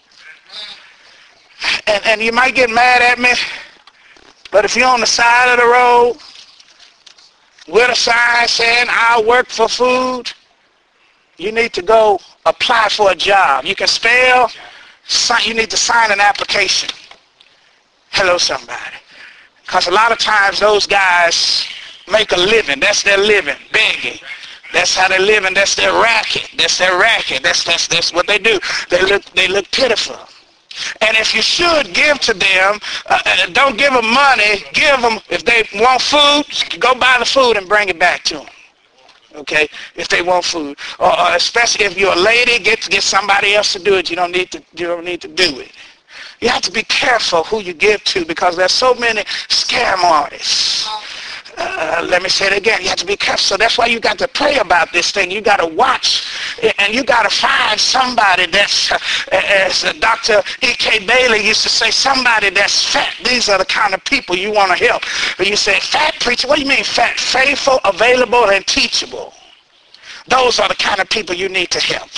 And, and you might get mad at me, but if you're on the side of the road with a sign saying, I'll work for food, you need to go apply for a job. You can spell, you need to sign an application. Hello, somebody. Because a lot of times those guys make a living. That's their living, begging. That's how they live, and that's their racket. That's their racket. That's, that's, that's what they do. They look, they look pitiful. And if you should give to them, uh, don't give them money. Give them, if they want food, go buy the food and bring it back to them. Okay, if they want food, or, or especially if you're a lady, get get somebody else to do it. You don't need to. You don't need to do it. You have to be careful who you give to, because there's so many scam artists. Uh, let me say it again. You have to be careful. So that's why you got to pray about this thing. You got to watch, and you got to find somebody that's, uh, as Doctor E K Bailey used to say, somebody that's fat. These are the kind of people you want to help. But you say, fat preacher, what do you mean fat? Faithful, available, and teachable. Those are the kind of people you need to help.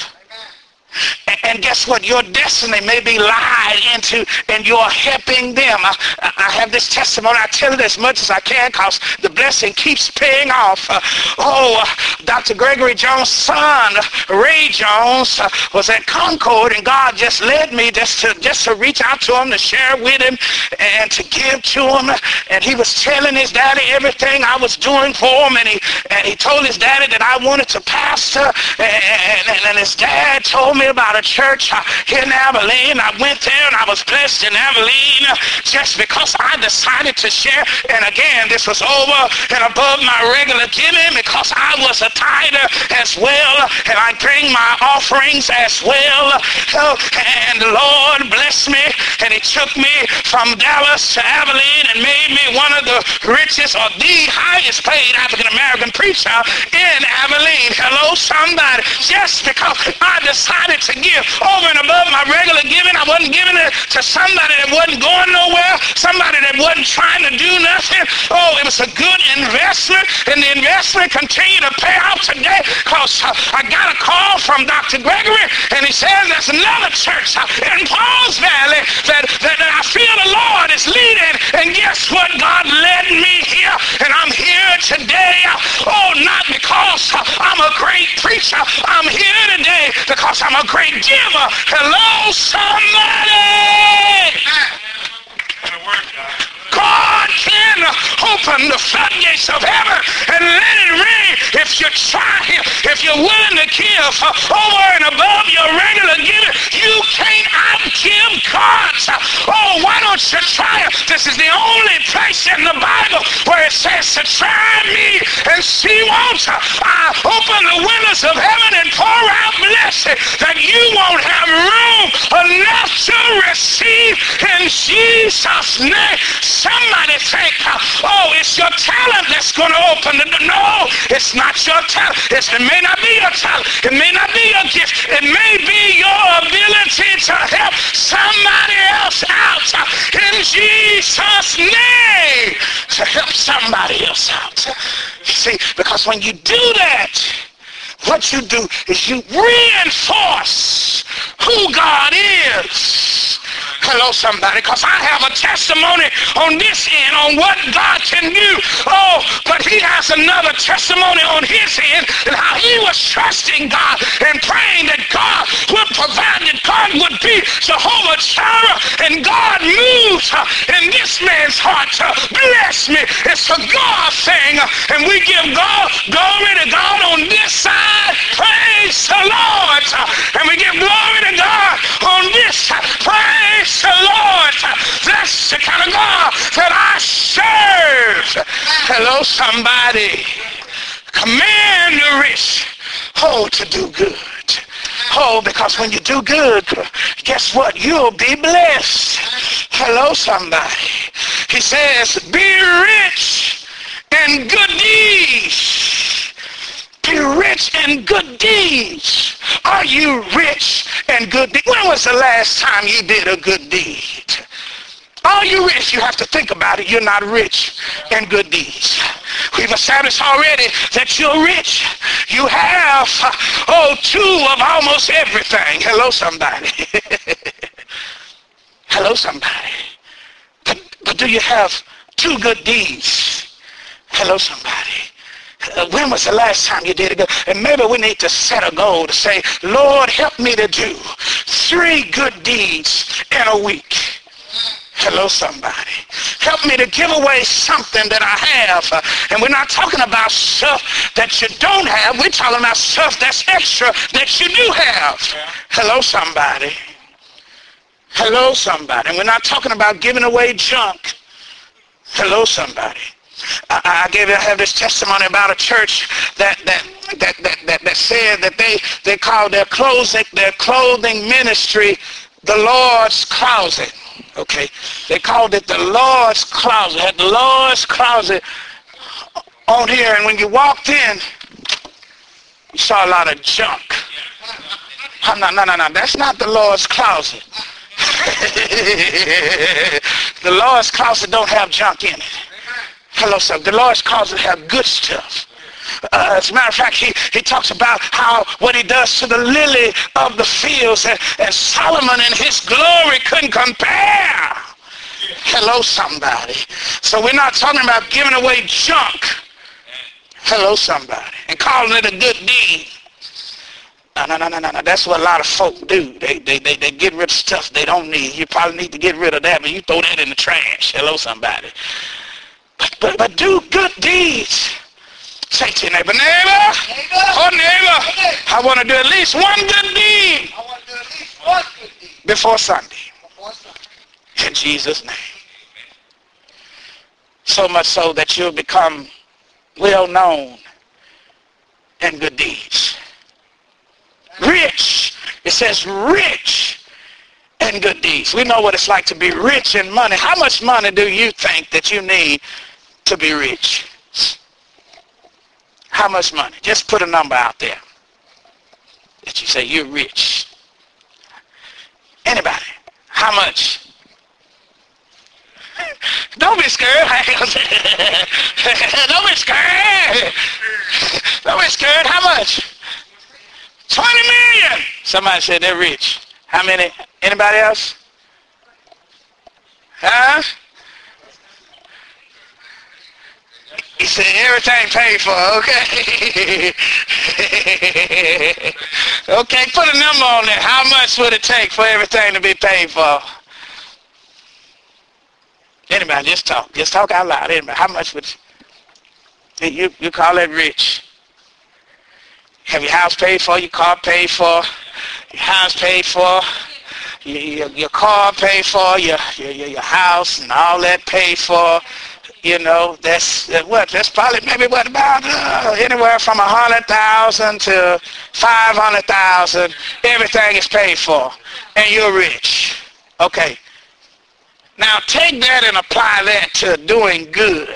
And guess what? Your destiny may be lied into, and you're helping them. I, I have this testimony. I tell it as much as I can, because the blessing keeps paying off. Uh, oh, uh, Doctor Gregory Jones' son, Ray Jones, uh, was at Concord, and God just led me just to just to reach out to him, to share with him, and to give to him. And he was telling his daddy everything I was doing for him, and he and he told his daddy that I wanted to pastor, and, and, and his dad told me about a church uh, here in Abilene. I went there and I was blessed in Abilene uh, just because I decided to share. And again, this was over and above my regular giving, because I was a tither as well, and I bring my offerings as well. Uh, and the Lord blessed me, and he took me from Dallas to Abilene and made me one of the richest, or the highest paid African-American preacher in Abilene. Hello, somebody. Just because I decided to give over and above my regular giving. I wasn't giving it to somebody that wasn't going nowhere, somebody that wasn't trying to do nothing. Oh, it was a good investment, and the investment continued to pay out today, because uh, I got a call from Doctor Gregory, and he says there's another church uh, in Pauls Valley that, that, that I feel the Lord is leading. And guess what? God led me here, and I'm here today. Uh, oh, not because uh, I'm a great preacher. I'm here today because I'm a great giver. Hello, somebody. God can open the floodgates of heaven and let it rain if you try, if you're willing to give over and above your regular giving. You can't outgive God. Oh, why don't you try it? This is the only place in the Bible where it says to try me and see won't I open the windows of heaven and pour out blessing that you won't have room enough to receive in Jesus' name. Somebody may think, oh, it's your talent that's going to open the door. No, it's not your talent. It's, it may not be your talent. It may not be your gift. It may be your ability to help somebody else out in Jesus' name. To help somebody else out. You see, because when you do that, what you do is you reinforce who God is. Hello, somebody, because I have a testimony on this end on what God can do. Oh, but he has another testimony on his end and how he was trusting God and praying that God would provide, that God would be Jehovah Jireh, and God moved in this man's heart to bless me. It's a God thing, and we give God glory to God on this side. Praise the Lord. And we give glory to God on this side. Praise the Lord. That's the kind of God that I serve. Hello, somebody. Command the rich, oh, to do good. Oh, because when you do good, guess what? You'll be blessed. Hello, somebody. He says, be rich in good deeds. Be rich in good deeds. Are you rich in good deeds? When was the last time you did a good deed? Are you rich? You have to think about it. You're not rich in good deeds. We've established already that you're rich. You have, oh, two of almost everything. Hello, somebody. Hello, somebody. But, but do you have two good deeds? Hello, somebody. Uh, when was the last time you did it? And maybe we need to set a goal to say, Lord, help me to do three good deeds in a week. Hello, somebody. Help me to give away something that I have. Uh, and we're not talking about stuff that you don't have. We're talking about stuff that's extra that you do have. Yeah. Hello, somebody. Hello, somebody. And we're not talking about giving away junk. Hello, somebody. I, I gave I have this testimony about a church that that that that that, that said that they they called their clothing their clothing ministry the Lord's Closet. Okay, they called it the Lord's Closet. Had the Lord's Closet on here, and when you walked in, you saw a lot of junk. Oh, no, no, no, no. That's not the Lord's Closet. The Lord's Closet don't have junk in it. Hello, sir. The Lord's Closet have good stuff. Uh, as a matter of fact, he, he talks about how what he does to the lily of the fields, and, and Solomon in his glory couldn't compare. Hello, somebody. So we're not talking about giving away junk. Hello, somebody. And calling it a good deed. No, no, no, no, no, no. That's what a lot of folk do. They, they, they, they get rid of stuff they don't need. You probably need to get rid of that, but you throw that in the trash. Hello, somebody. But, but, but do good deeds. Say to your neighbor, neighbor, neighbor, oh neighbor, neighbor, I want to do at least one good deed, I want to do at least one good deed before Sunday. Before Sunday. In Jesus' name. So much so that you'll become well known in good deeds. Rich. It says rich in good deeds. We know what it's like to be rich in money. How much money do you think that you need to be rich? How much money? Just put a number out there that you say you're rich. Anybody? How much? Don't be scared. Don't be scared. Don't be scared. How much? twenty million. Somebody said they're rich. How many? Anybody else? Huh? He said everything paid for, okay. Okay, put a number on there. How much would it take for everything to be paid for? Anybody, just talk. Just talk out loud. Anybody, how much would you, you, you call that rich? Have your house paid for, your car paid for, your house paid for, your, your, your car paid for, your, your, your house and all that paid for. You know, that's uh, what, that's probably maybe what about uh, anywhere from a hundred thousand to five hundred thousand. Everything is paid for. And you're rich. Okay. Now take that and apply that to doing good.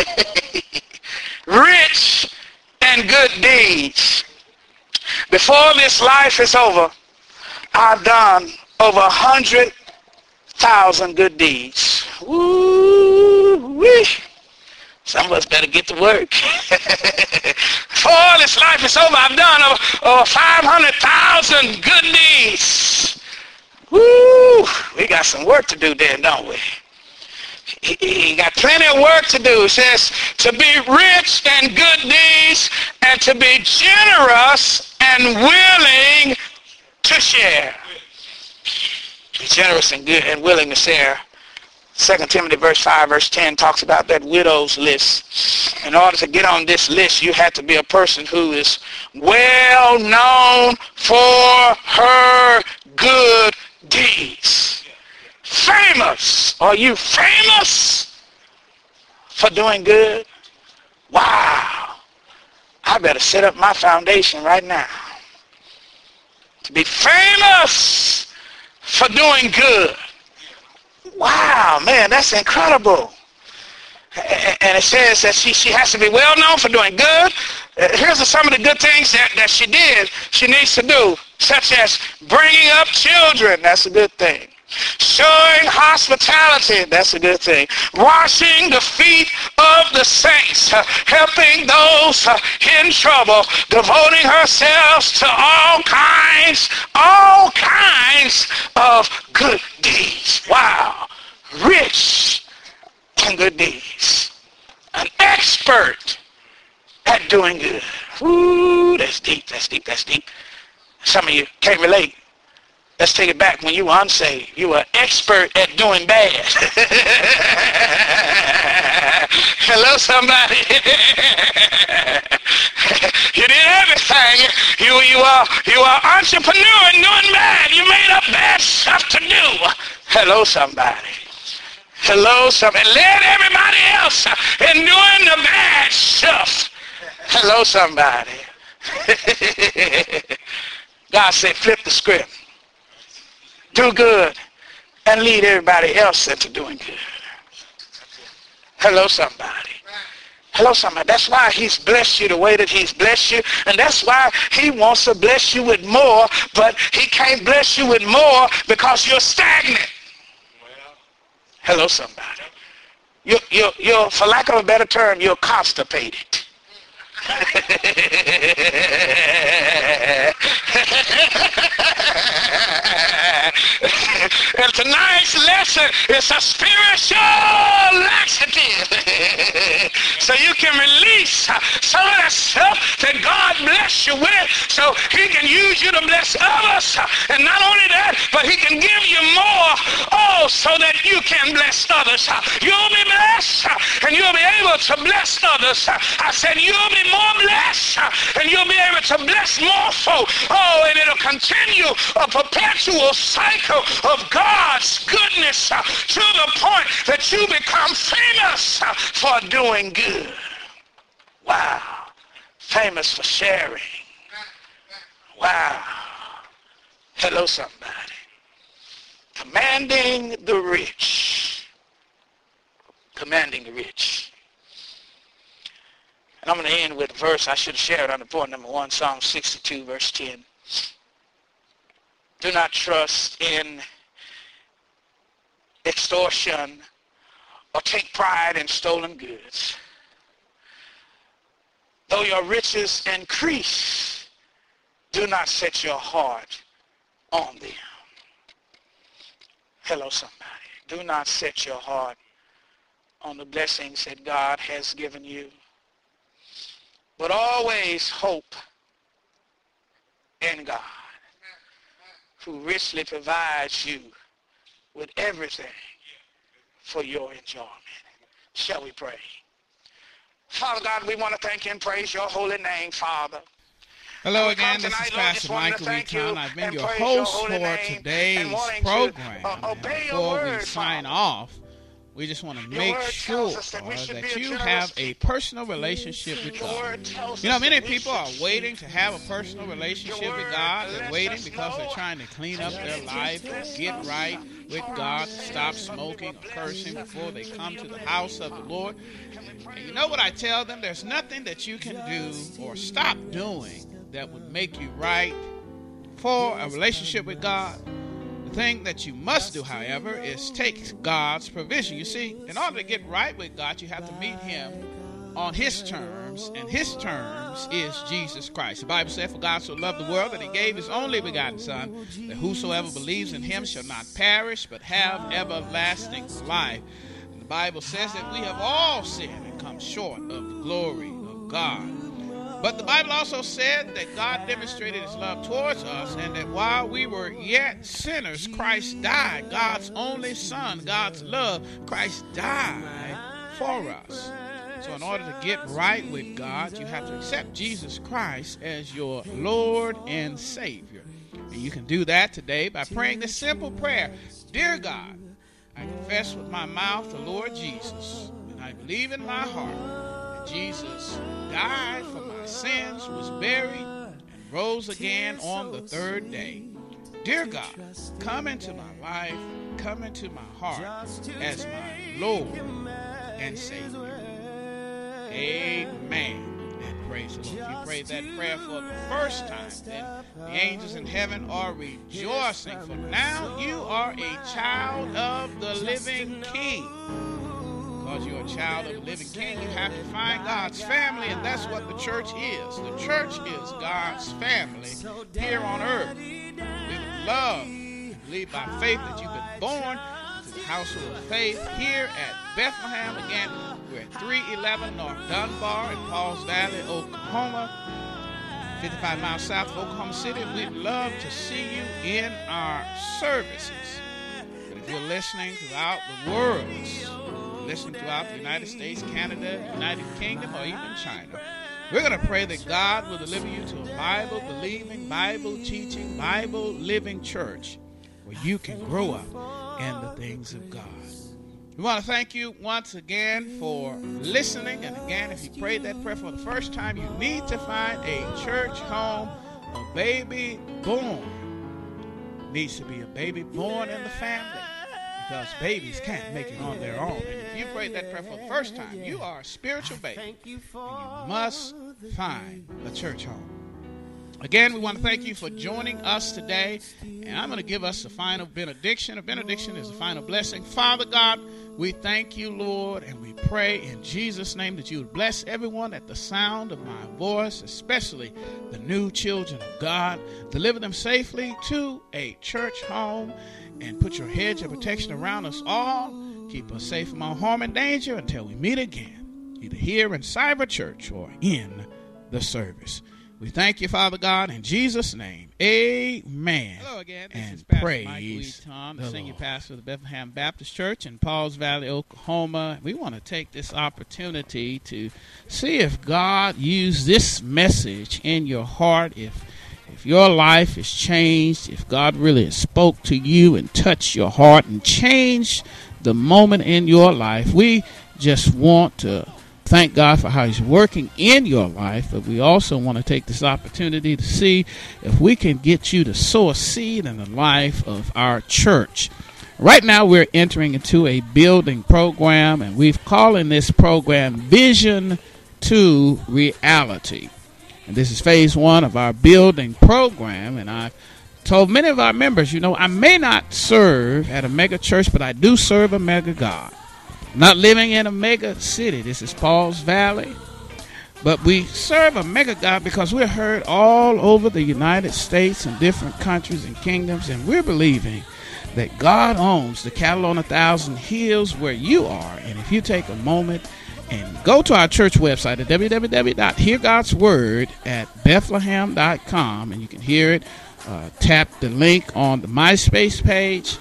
Rich and good deeds. Before this life is over, I've done over a hundred thousand good deeds. Woo-wee. Some of us better get to work. Before this life is over, I've done over, over five hundred thousand good deeds. Woo! We got some work to do then, don't we? He, he got plenty of work to do. It says to be rich in good deeds and to be generous and willing to share. Be generous and good and willing to share. Second Timothy verse five, verse ten talks about that widow's list. In order to get on this list, you have to be a person who is well known for her good deeds. Famous. Are you famous for doing good? Wow. I better set up my foundation right now to be famous for doing good. Wow, man, that's incredible. And it says that she, she has to be well known for doing good. Here's some of the good things that, that she did, she needs to do, such as bringing up children. That's a good thing. Showing hospitality, that's a good thing. Washing the feet of the saints, uh, helping those uh, in trouble, devoting herself to all kinds, all kinds of good deeds. Wow. Rich in good deeds. An expert at doing good. Ooh, that's deep, that's deep, that's deep. Some of you can't relate. Let's take it back. When you were unsaved, you were expert at doing bad. Hello, somebody. You did everything. You, you, are, you are entrepreneur and doing bad. You made up bad stuff to do. Hello, somebody. Hello, somebody. Led everybody else in doing the bad stuff. Hello, somebody. God said, flip the script. Do good and lead everybody else into doing good. Hello, somebody. Hello, somebody. That's why he's blessed you the way that he's blessed you. And that's why he wants to bless you with more, but he can't bless you with more because you're stagnant. Hello, somebody. You're, you're, you're, for lack of a better term, you're constipated. And tonight's lesson is a spiritual laxative. So you can release some of that stuff that God bless you with so he can use you to bless others. And not only that, but he can give you more, oh, so that you can bless others. You'll be blessed and you'll be able to bless others. I said you'll be more blessed and you'll be able to bless more folk. Oh, and it'll continue a perpetual cycle of God's goodness uh, to the point that you become famous uh, for doing good. Wow. Famous for sharing. Wow. Hello, somebody. Commanding the rich. Commanding the rich. And I'm going to end with a verse I should have shared under point number one, Psalm sixty-two, verse ten. Do not trust in extortion or take pride in stolen goods. Though your riches increase, do not set your heart on them. Hello, somebody. Do not set your heart on the blessings that God has given you, but always hope in God, who richly provides you with everything for your enjoyment. Shall we pray? Father God, we want to thank you and praise your holy name, Father. Hello again, this is Pastor Michael Eaton. I've been your host for today's program. And before we sign off, we just want to make sure that you have a personal relationship with God. You know, many people are waiting to have a personal relationship with God. They're waiting because they're trying to clean up their life and get right, with God to stop smoking or cursing before they come to the house of the Lord. And you know what I tell them? There's nothing that you can do or stop doing that would make you right for a relationship with God. The thing that you must do, however, is take God's provision. You see, in order to get right with God, you have to meet him on his terms, and his terms is Jesus Christ. The Bible said, for God so loved the world that he gave his only begotten Son, that whosoever believes in him shall not perish, but have everlasting life. And the Bible says that we have all sinned and come short of the glory of God. But the Bible also said that God demonstrated his love towards us, and that while we were yet sinners, Christ died. God's only Son, God's love, Christ died for us. So in order to get right with God, you have to accept Jesus Christ as your Lord and Savior. And you can do that today by praying this simple prayer. Dear God, I confess with my mouth the Lord Jesus, and I believe in my heart that Jesus died for my sins, was buried, and rose again on the third day. Dear God, come into my life, come into my heart as my Lord and Savior. Amen. And praise the Lord. If you prayed that prayer for the first time, then the angels in heaven are rejoicing, for now you are a child of the living King. Because you're a child of the living King, you have to find God's family, and that's what the church is. The church is God's family here on earth. We would love to believe by faith that you've been born into the household of faith here at Bethlehem. Again, we're at three eleven North Dunbar in Pauls Valley, Oklahoma, fifty-five miles south of Oklahoma City. We'd love to see you in our services. But if you're listening throughout the world, listening throughout the United States, Canada, United Kingdom, or even China, we're going to pray that God will deliver you to a Bible-believing, Bible-teaching, Bible-living church where you can grow up in the things of God. We want to thank you once again for listening. And again, if you prayed that prayer for the first time, you need to find a church home. A baby born needs to be a baby born in the family, because babies can't make it on their own. And if you prayed that prayer for the first time, you are a spiritual baby, and you must find a church home. Again, we want to thank you for joining us today, and I'm going to give us a final benediction. A benediction is a final blessing. Father God, we thank you, Lord, and we pray in Jesus' name that you would bless everyone at the sound of my voice, especially the new children of God. Deliver them safely to a church home, and put your hedge of protection around us all. Keep us safe from all harm and danger until we meet again, either here in Cyber Church or in the service. We thank you, Father God, in Jesus' name. Amen. Hello again. This and is Pastor praise Mike Lee Tom, the, the senior Lord. Pastor of the Bethlehem Baptist Church in Pauls Valley, Oklahoma. We want to take this opportunity to see if God used this message in your heart, if if your life is changed, if God really spoke to you and touched your heart and changed the moment in your life. We just want to thank God for how he's working in your life, but we also want to take this opportunity to see if we can get you to sow a seed in the life of our church. Right now we're entering into a building program, and we've calling this program Vision to Reality. And this is phase one of our building program, and I've told many of our members, you know, I may not serve at a mega church, but I do serve a mega God. I'm not living in a mega city. This is Pauls Valley. But we serve a mega God because we're heard all over the United States and different countries and kingdoms, and we're believing that God owns the cattle on a thousand hills where you are. And if you take a moment and go to our church website at w w w dot hear gods word at bethlehem dot com, and you can hear it. Uh, tap the link on the MySpace page,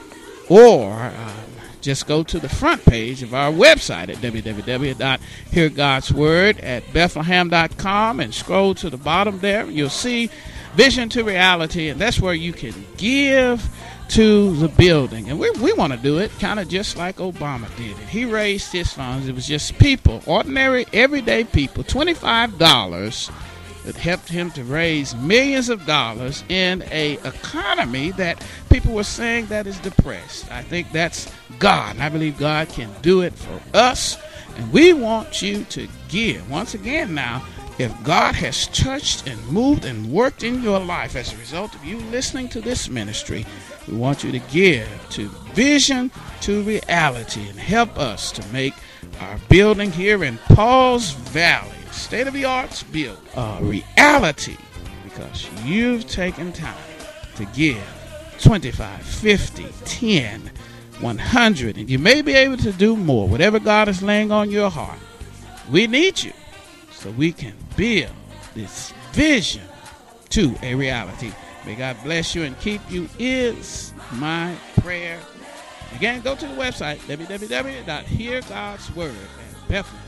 or uh, just go to the front page of our website at w w w dot hear gods word at bethlehem dot com, and scroll to the bottom there. You'll see Vision to Reality, and that's where you can give to the building. And we we want to do it kind of just like Obama did it. He raised his funds. It was just people, ordinary, everyday people, twenty-five dollars that helped him to raise millions of dollars in a economy that people were saying that is depressed. I think that's God, and I believe God can do it for us, and we want you to give. Once again now, if God has touched and moved and worked in your life as a result of you listening to this ministry, we want you to give to Vision to Reality and help us to make our building here in Pauls Valley, state-of-the-art build, a reality, because you've taken time to give twenty-five, fifty, ten, one hundred, and you may be able to do more. Whatever God is laying on your heart, we need you so we can build this vision to a reality. May God bless you and keep you is my prayer. Again, go to the website, w w w dot hear gods word at Bethlehem.